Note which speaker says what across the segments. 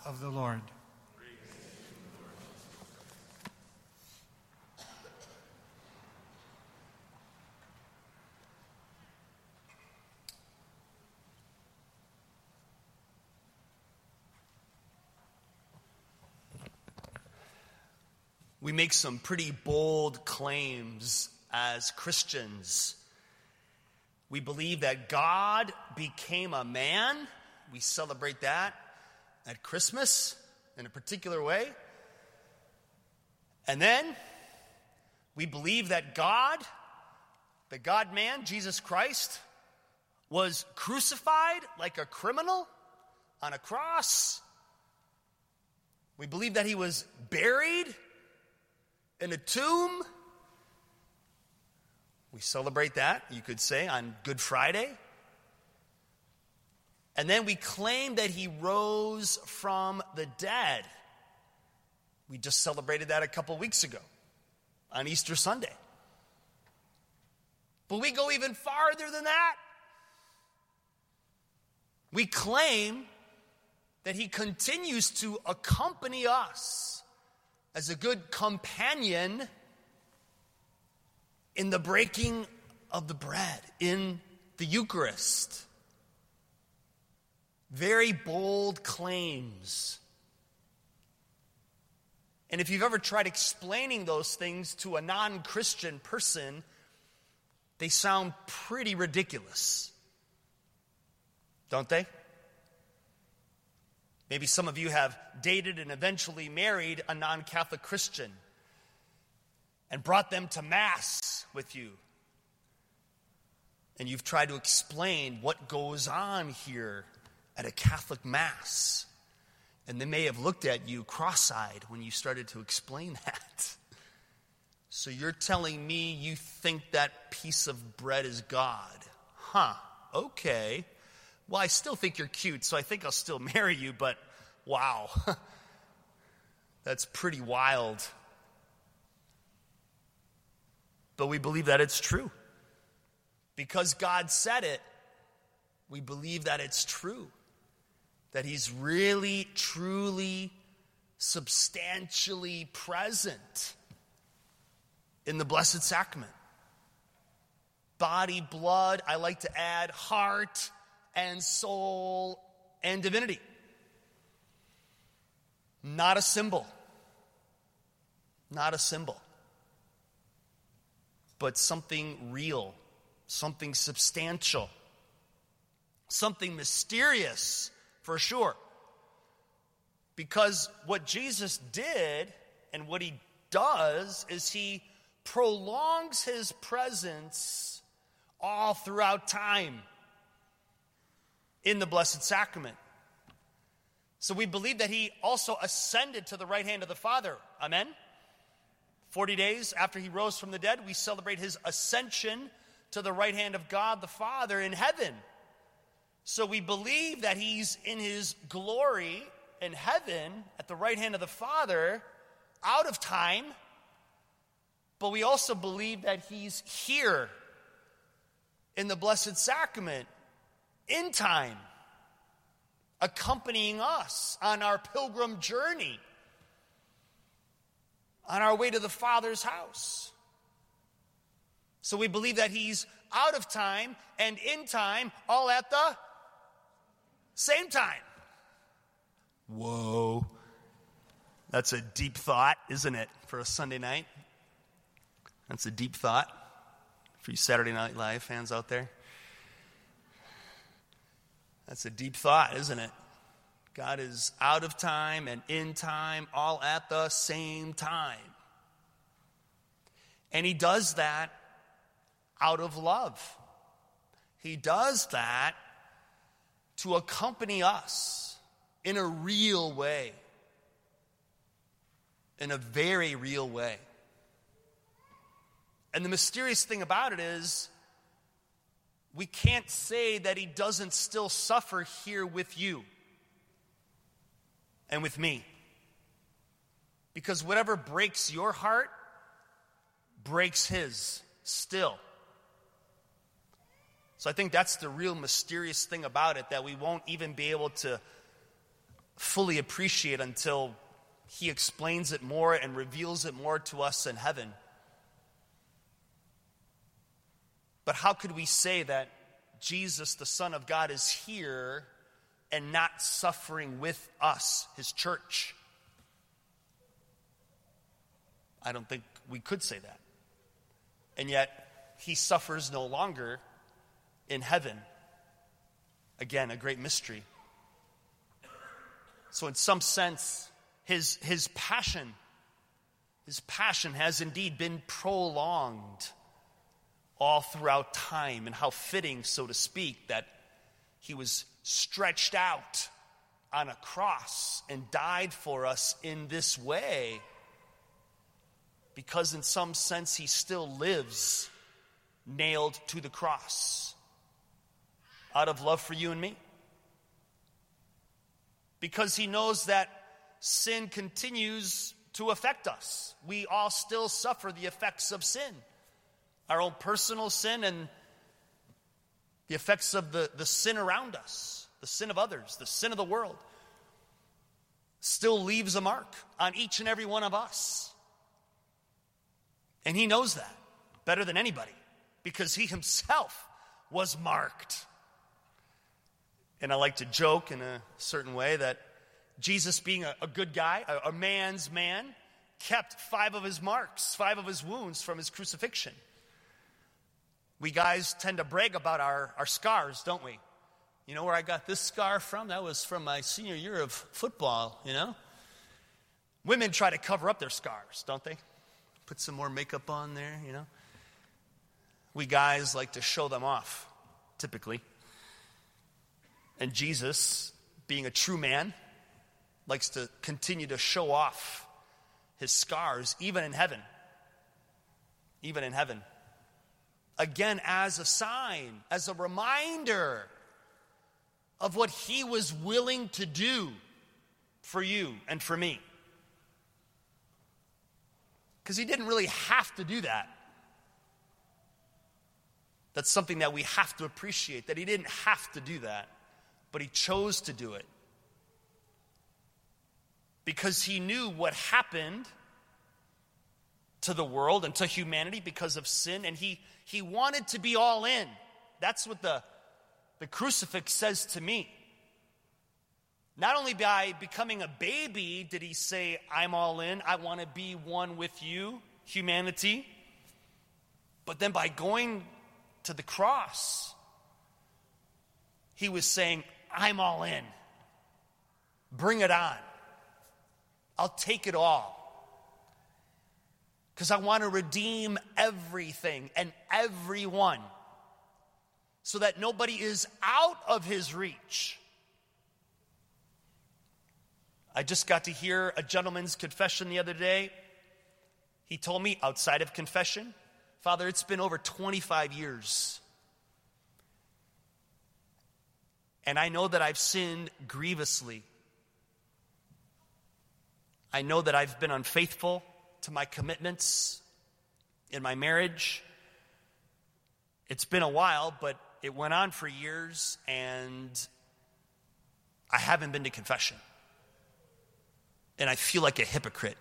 Speaker 1: of the Lord.
Speaker 2: We make some pretty bold claims as Christians. We believe that God became a man. We celebrate that at Christmas in a particular way. And then we believe that God, the God-man, Jesus Christ, was crucified like a criminal on a cross. We believe that he was buried in a tomb. We celebrate that, you could say, on Good Friday. And then we claim that he rose from the dead. We just celebrated that a couple weeks ago on Easter Sunday. But we go even farther than that. We claim that he continues to accompany us as a good companion in the breaking of the bread, in the Eucharist. Very bold claims. And if you've ever tried explaining those things to a non-Christian person, they sound pretty ridiculous, don't they? Maybe some of you have dated and eventually married a non-Catholic Christian and brought them to Mass with you. And you've tried to explain what goes on here at a Catholic Mass. And they may have looked at you cross-eyed when you started to explain that. So you're telling me you think that piece of bread is God? Huh, okay. Well, I still think you're cute, so I think I'll still marry you, but wow. That's pretty wild. But we believe that it's true. Because God said it, we believe that it's true. That he's really, truly, substantially present in the Blessed Sacrament. Body, blood, I like to add heart and soul and divinity. Not a symbol. Not a symbol. But something real, something substantial, something mysterious for sure. Because what Jesus did and what he does is he prolongs his presence all throughout time in the Blessed Sacrament. So we believe that he also ascended to the right hand of the Father. Amen? 40 days after he rose from the dead, we celebrate his ascension to the right hand of God the Father in heaven. So we believe that he's in his glory in heaven at the right hand of the Father out of time. But we also believe that he's here in the Blessed Sacrament in time, accompanying us on our pilgrim journey, on our way to the Father's house. So we believe that he's out of time and in time, all at the same time. Whoa. That's a deep thought, isn't it, for a Sunday night? That's a deep thought for you Saturday Night Live fans out there. That's a deep thought, isn't it? God is out of time and in time, all at the same time. And he does that out of love. He does that to accompany us in a real way, in a very real way. And the mysterious thing about it is, we can't say that he doesn't still suffer here with you and with me. Because whatever breaks your heart breaks his still. So I think that's the real mysterious thing about it, that we won't even be able to fully appreciate until he explains it more and reveals it more to us in heaven. But how could we say that Jesus, the Son of God, is here and not suffering with us, his church? I don't think we could say that. And yet, he suffers no longer in heaven. Again, a great mystery. So in some sense, his passion has indeed been prolonged all throughout time. And how fitting, so to speak, that he was stretched out on a cross and died for us in this way. Because in some sense, he still lives nailed to the cross out of love for you and me. Because he knows that sin continues to affect us. We all still suffer the effects of sin. Our own personal sin and the effects of the sin around us, the sin of others, the sin of the world, still leaves a mark on each and every one of us. And he knows that better than anybody because he himself was marked. And I like to joke in a certain way that Jesus, being a good guy, a man's man, kept 5 of his marks, 5 of his wounds from his crucifixion. We guys tend to brag about our scars, don't we? You know where I got this scar from? That was from my senior year of football, you know? Women try to cover up their scars, don't they? Put some more makeup on there, you know? We guys like to show them off, typically. And Jesus, being a true man, likes to continue to show off his scars, even in heaven. Even in heaven. Again, as a sign, as a reminder of what he was willing to do for you and for me. Because he didn't really have to do that. That's something that we have to appreciate, that he didn't have to do that, but he chose to do it. Because he knew what happened to the world and to humanity because of sin, and he wanted to be all in. That's what the crucifix says to me. Not only by becoming a baby did he say, I'm all in, I want to be one with you, humanity. But then by going to the cross, he was saying, I'm all in. Bring it on. I'll take it all. Because I want to redeem everything and everyone so that nobody is out of his reach. I just got to hear a gentleman's confession the other day. He told me, outside of confession, Father, it's been over 25 years. And I know that I've sinned grievously. I know that I've been unfaithful to my commitments in my marriage. It's been a while, but it went on for years, and I haven't been to confession. And I feel like a hypocrite.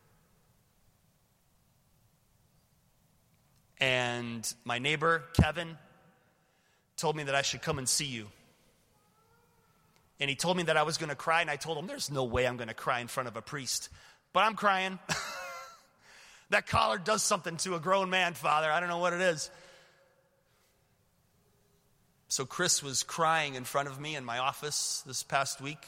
Speaker 2: And my neighbor, Kevin, told me that I should come and see you. And he told me that I was going to cry, and I told him, there's no way I'm going to cry in front of a priest. But I'm crying. That collar does something to a grown man, Father. I don't know what it is. So Chris was crying in front of me in my office this past week.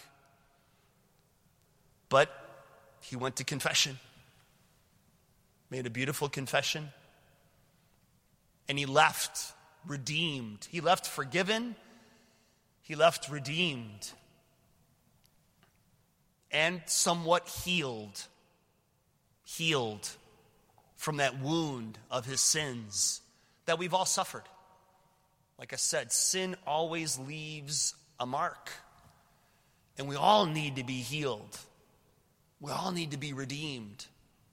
Speaker 2: But he went to confession. Made a beautiful confession. And he left redeemed. He left forgiven. He left redeemed. And somewhat healed. Healed from that wound of his sins that we've all suffered. Like I said, sin always leaves a mark. And we all need to be healed. We all need to be redeemed.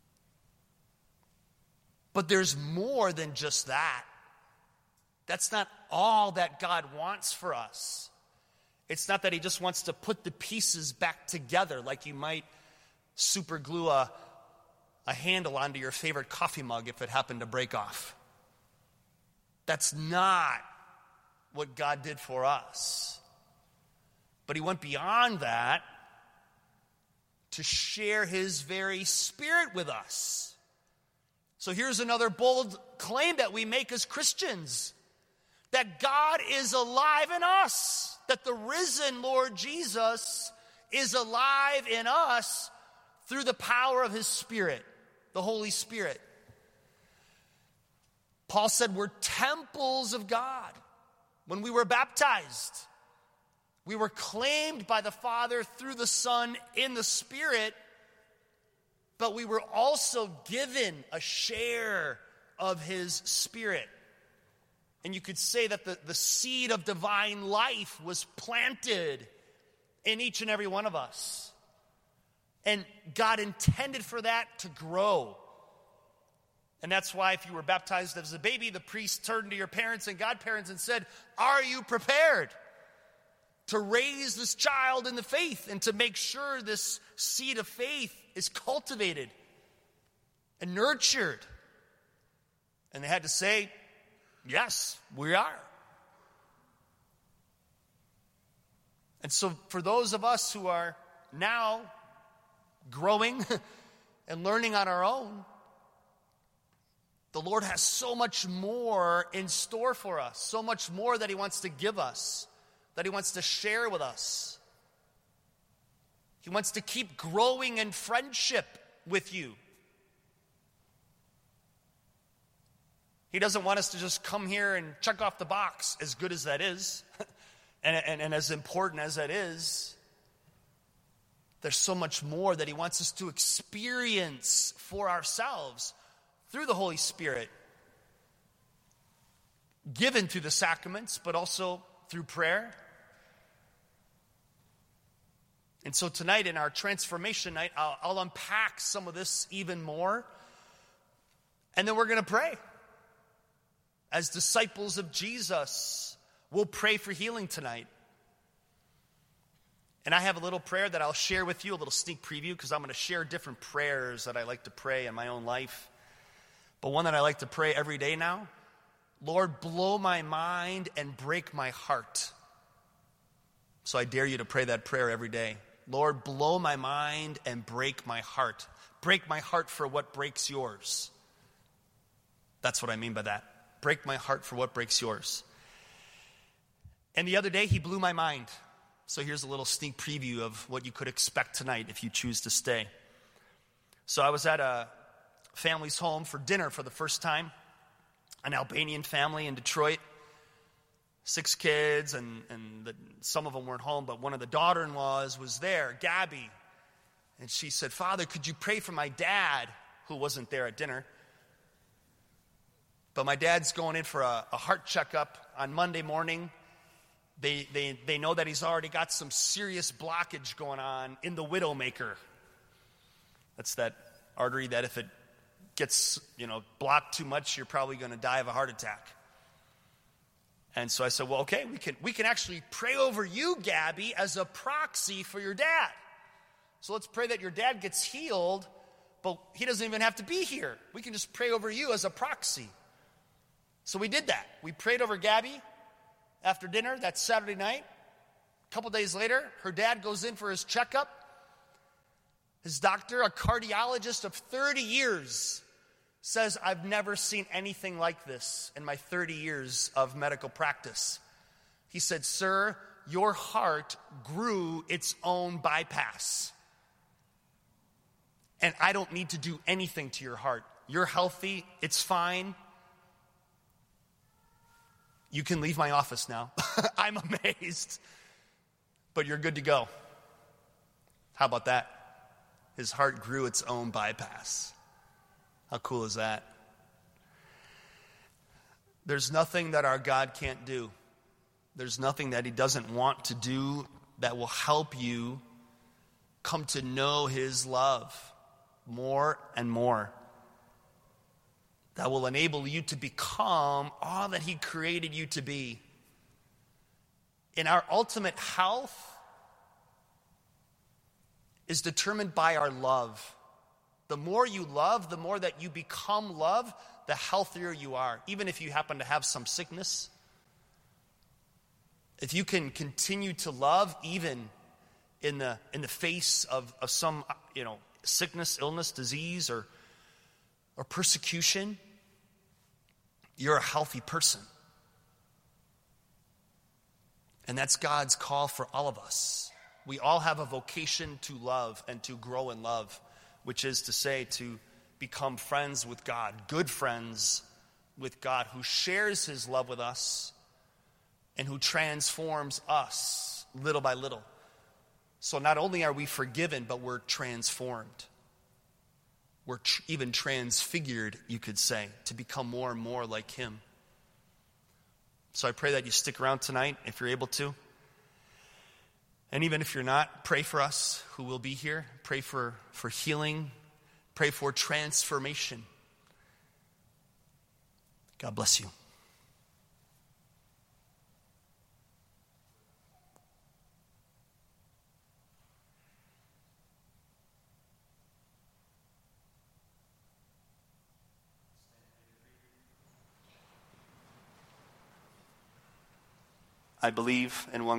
Speaker 2: But there's more than just that. That's not all that God wants for us. It's not that he just wants to put the pieces back together like you might super glue a handle onto your favorite coffee mug if it happened to break off. That's not what God did for us. But he went beyond that to share his very Spirit with us. So here's another bold claim that we make as Christians, that God is alive in us, that the risen Lord Jesus is alive in us through the power of his Spirit, the Holy Spirit. Paul said we're temples of God. When we were baptized, we were claimed by the Father through the Son in the Spirit, but we were also given a share of his Spirit. And you could say that the seed of divine life was planted in each and every one of us. And God intended for that to grow. And that's why if you were baptized as a baby, the priest turned to your parents and godparents and said, "Are you prepared to raise this child in the faith and to make sure this seed of faith is cultivated and nurtured?" And they had to say, "Yes, we are." And so for those of us who are now growing and learning on our own, the Lord has so much more in store for us, so much more that he wants to give us, that he wants to share with us. He wants to keep growing in friendship with you. He doesn't want us to just come here and check off the box, as good as that is, and as important as that is. There's so much more that he wants us to experience for ourselves through the Holy Spirit, given through the sacraments, but also through prayer. And so tonight in our transformation night, I'll unpack some of this even more. And then we're going to pray. As disciples of Jesus, we'll pray for healing tonight. And I have a little prayer that I'll share with you, a little sneak preview, because I'm going to share different prayers that I like to pray in my own life. But one that I like to pray every day now: Lord, blow my mind and break my heart. So I dare you to pray that prayer every day. Lord, blow my mind and break my heart. Break my heart for what breaks yours. That's what I mean by that. Break my heart for what breaks yours. And the other day, he blew my mind. So here's a little sneak preview of what you could expect tonight if you choose to stay. So I was at a family's home for dinner for the first time, an Albanian family in Detroit. 6 kids, and some of them weren't home, but one of the daughter-in-laws was there, Gabby. And she said, "Father, could you pray for my dad," who wasn't there at dinner. But my dad's going in for a heart checkup on Monday morning. They know that he's already got some serious blockage going on in the widowmaker. That's that artery that if it gets, blocked too much, you're probably going to die of a heart attack. And so I said, well, okay, we can actually pray over you, Gabby, as a proxy for your dad. So let's pray that your dad gets healed, but he doesn't even have to be here. We can just pray over you as a proxy. So we did that. We prayed over Gabby after dinner that Saturday night. A couple days later, her dad goes in for his checkup. His doctor, a cardiologist of 30 years, says, "I've never seen anything like this in my 30 years of medical practice." He said, "Sir, your heart grew its own bypass. And I don't need to do anything to your heart. You're healthy. It's fine. You can leave my office now." I'm amazed. But you're good to go. How about that? His heart grew its own bypass. How cool is that? There's nothing that our God can't do. There's nothing that he doesn't want to do that will help you come to know his love more and more. That will enable you to become all that he created you to be. And our ultimate health is determined by our love. The more you love, the more that you become love, the healthier you are. Even if you happen to have some sickness, if you can continue to love even in the face of some sickness, illness, disease, or persecution, you're a healthy person. And that's God's call for all of us. We all have a vocation to love and to grow in love, which is to say, to become friends with God, good friends with God, who shares his love with us and who transforms us little by little. So not only are we forgiven, but we're transformed. We're even transfigured, you could say, to become more and more like him. So I pray that you stick around tonight if you're able to. And even if you're not, pray for us who will be here. Pray for healing. Pray for transformation. God bless you. I believe in one